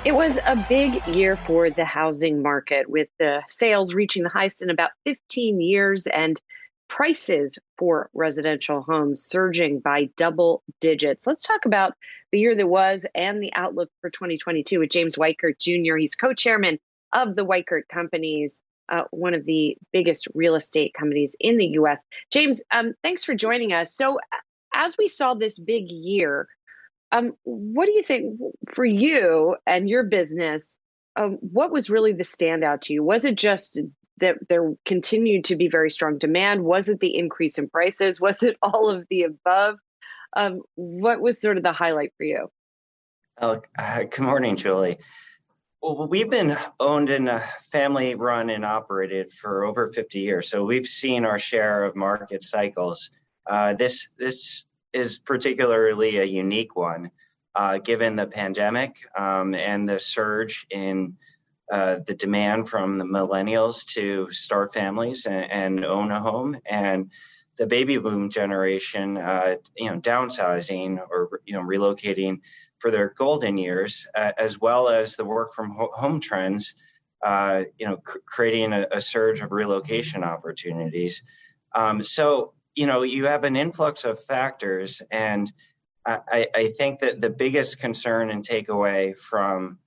It was a big year for the housing market, with the sales reaching the highest in about 15 years and prices for residential homes surging by double digits. Let's talk about the year that was and the outlook for 2022 with James Weichert Jr. He's co-chairman of the Weichert Companies, one of the biggest real estate companies in the U.S. James, thanks for joining us. So as we saw this big year, what do you think for you and your business? What was really the standout to you? Was it just that there continued to be very strong demand? Was it the increase in prices? Was it all of the above? What was sort of the highlight for you? Good morning, Julie. Well, we've been owned and family run and operated for over 50 years, so we've seen our share of market cycles. This is particularly a unique one, given the pandemic and the surge in the demand from the millennials to start families and own a home, and the baby boom generation, downsizing or relocating for their golden years, as well as the work from home trends, creating a surge of relocation opportunities. So you have an influx of factors, and I think that the biggest concern and takeaway from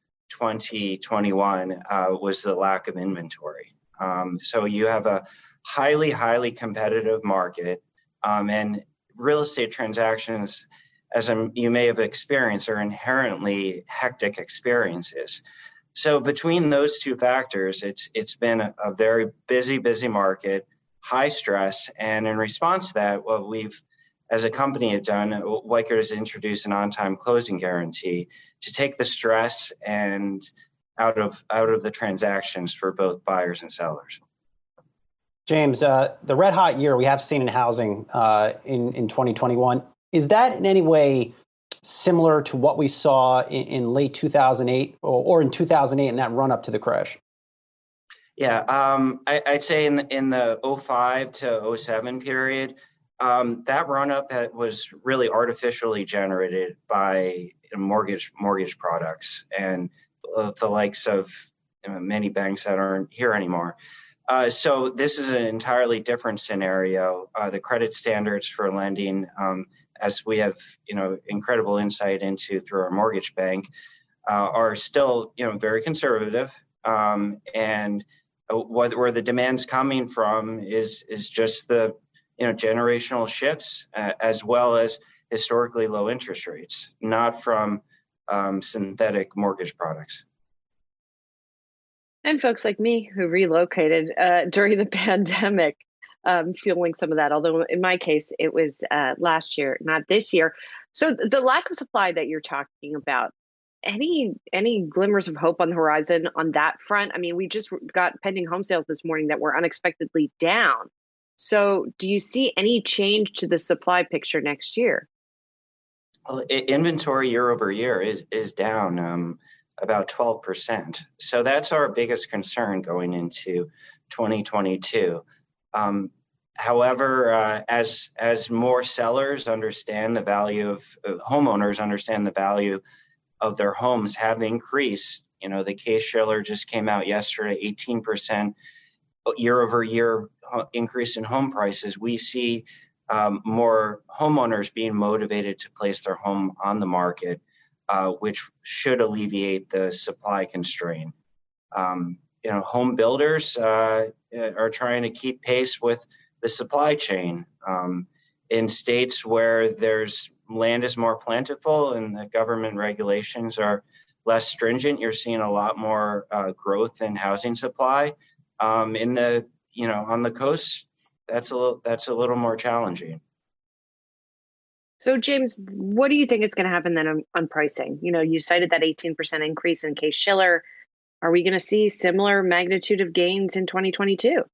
2021 was the lack of inventory. So you have a highly competitive market, and real estate transactions, as you may have experienced, are inherently hectic experiences. So between those two factors, it's been a very busy market, high stress, and in response to that, what we've, as a company, have done, Weichert has introduced an on-time closing guarantee to take the stress and out of the transactions for both buyers and sellers. James, the red hot year we have seen in housing in 2021, is that in any way similar to what we saw in late 2008 or in 2008 in that run up to the crash? Yeah, I'd say in the 05 to 07 period, that run up was really artificially generated by mortgage products and the likes of many banks that aren't here anymore. So this is an entirely different scenario. The credit standards for lending, as we have incredible insight into through our mortgage bank, are still very conservative, and where the demand's coming from is just the generational shifts, as well as historically low interest rates, not from synthetic mortgage products. And folks like me who relocated during the pandemic, feeling some of that. Although in my case, it was last year, not this year. So the lack of supply that you're talking about, any glimmers of hope on the horizon on that front? I mean, we just got pending home sales this morning that were unexpectedly down. So do you see any change to the supply picture next year? Well, inventory year over year is down about 12%. So that's our biggest concern going into 2022. However, as more sellers understand the value of homeowners understand the value of their homes have increased. The Case-Shiller just came out yesterday, 18% year over year increase in home prices. We see more homeowners being motivated to place their home on the market, which should alleviate the supply constraint. Home builders are trying to keep pace with the supply chain. In states where there's land is more plentiful and the government regulations are less stringent, you're seeing a lot more growth in housing supply. On the coast, that's a little more challenging. So, James, what do you think is going to happen then on pricing? You cited that 18% increase in Case-Shiller. Are we going to see similar magnitude of gains in 2022?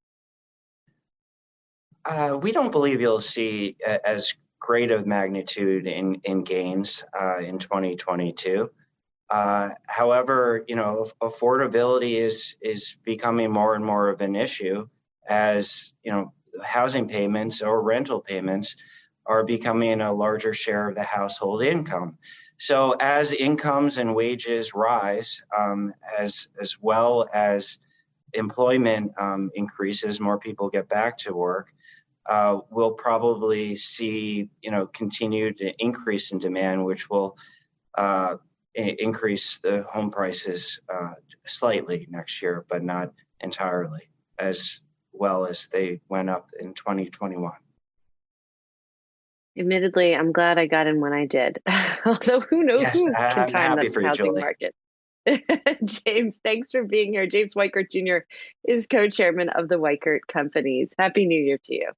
We don't believe you'll see as great of magnitude in gains in 2022. However, affordability is becoming more and more of an issue as housing payments or rental payments are becoming a larger share of the household income. So as incomes and wages rise, as well as employment increases, more people get back to work, we'll probably see, continued increase in demand, which will increase the home prices slightly next year, but not entirely as well as they went up in 2021. Admittedly, I'm glad I got in when I did. Although who knows, Yes, who can I'm time happy the for you, housing Julie. market? James, thanks for being here. James Weichert Jr. is co-chairman of the Weichert Companies. Happy New Year to you.